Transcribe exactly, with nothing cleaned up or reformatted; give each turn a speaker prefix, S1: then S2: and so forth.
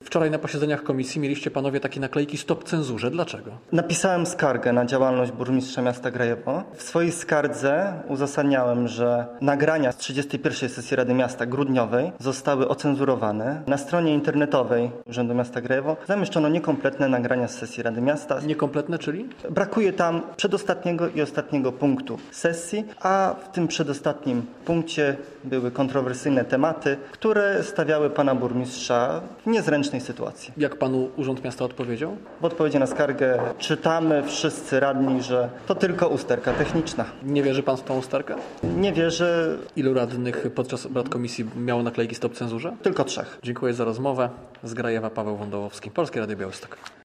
S1: Wczoraj na posiedzeniach komisji mieliście panowie takie naklejki Stop Cenzurze. Dlaczego?
S2: Napisałem skargę na działalność burmistrza miasta Grajewo. W swojej skardze uzasadniałem, że nagrania z trzydziestej pierwszej sesji Rady Miasta grudniowej zostały ocenzurowane. Na stronie internetowej Urzędu Miasta Grajewo zamieszczono niekompletne nagrania z sesji Rady Miasta.
S1: Niekompletne, czyli?
S2: Brakuje tam przedostatniego i ostatniego punktu sesji, a w tym przedostatnim punkcie były kontrowersyjne tematy, które stawiały pana burmistrza w niezręcznej sytuacji.
S1: Jak panu Urząd Miasta odpowiedział?
S2: W odpowiedzi na skargę czytamy wszyscy radni, że to tylko usterka techniczna.
S1: Nie wierzy pan w tą usterkę?
S2: Nie wierzę.
S1: Ilu radnych podczas obrad komisji miało naklejki Stop Cenzurze?
S2: Tylko trzech.
S1: Dziękuję za rozmowę. Z Grajewa Paweł Wądołowski, Polskie Radio Białystok.